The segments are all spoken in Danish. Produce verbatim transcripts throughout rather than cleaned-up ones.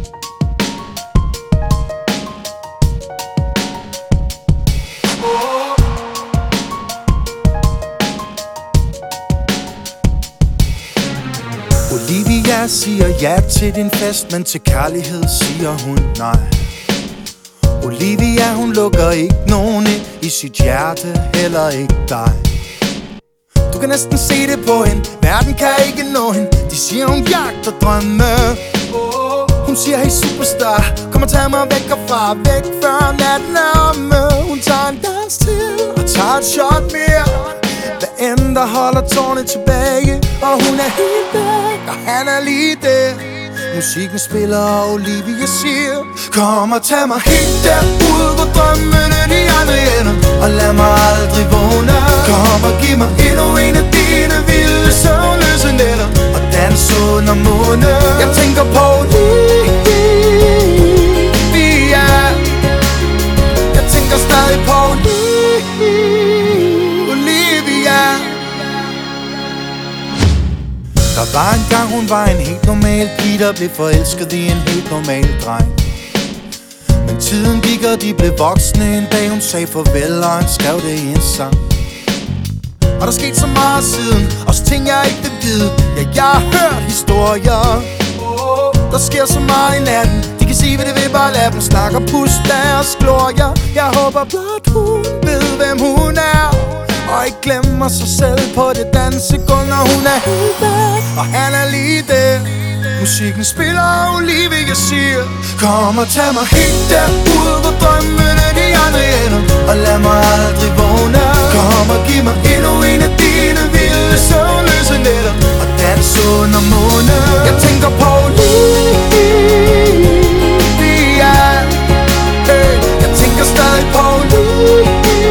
Olivia siger ja til din fest, men til kærlighed siger hun nej. Olivia, hun lukker ikke nogen ind i sit hjerte, heller ikke dig. Du kan næsten se det på hende, verden kan ikke nå hende. De siger hun jagter drømme. Hun siger hey superstar, kom og tag mig væk herfra, væk før natten er omme. Hun tager en dans til og tager et shot mere. Hvad end der holder tårne tilbage, og hun er helt væk, og han er lige der. Musikken spiller, og Olivia siger, kom og tag mig helt derud, hvor drømmene de aldrig ender, og lad mig aldrig vågne. Kom og giv mig endnu en af dine vilde søvnløse nætter, og dans under måne. Jeg tænker på Olivia, jeg tænker stadig på Olivia. Der var en gang, hun var en helt normal pige, der blev forelsket i en helt normal dreng. Men tiden gik, og de blev voksne. En dag hun sagde farvel, og han skrev det i en sang. Og der skete så meget siden, også ting jeg ikke vil vide. Ja, jeg har hørt historier. Der sker så meget i natten, de kan sige hvad det vil, bare lad dem snakke og puste deres glorier. Jeg håber blot hun ved hvem hun er, og ikke glemmer sig selv på det dansegulv, når hun er helt væk, og han er lige der. Musikken spiller, og Olivia siger, kom og tag mig helt derud, hvor drømmene de aldrig ender, og lad mig aldrig vågne. Kom og giv mig endnu en af dine vilde søvnløse nætter, og dans under måne. Jeg tænker på Olivia, hey, jeg tænker stadig på Olivia.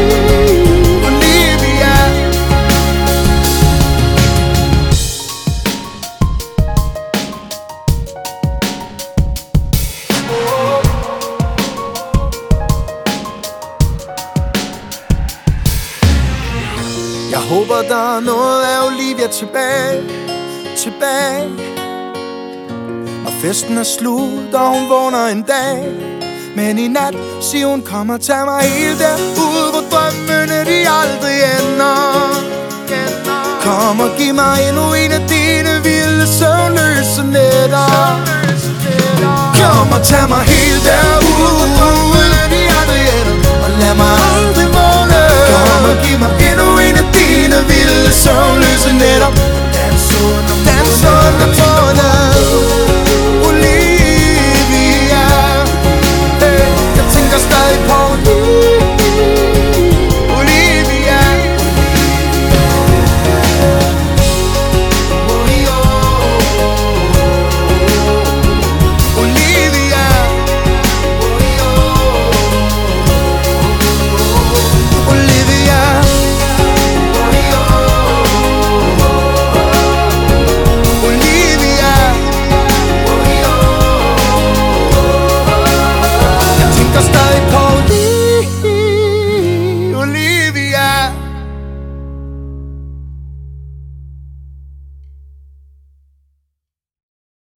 Jeg håber, der er noget af Olivia tilbage, tilbage. Når festen er slut, og hun vågner en dag. Men i nat siger hun, kom og tag mig helt derud, hvor drømmene de aldrig ender. Kom og giv mig endnu en af dine vilde søvnløse nætter.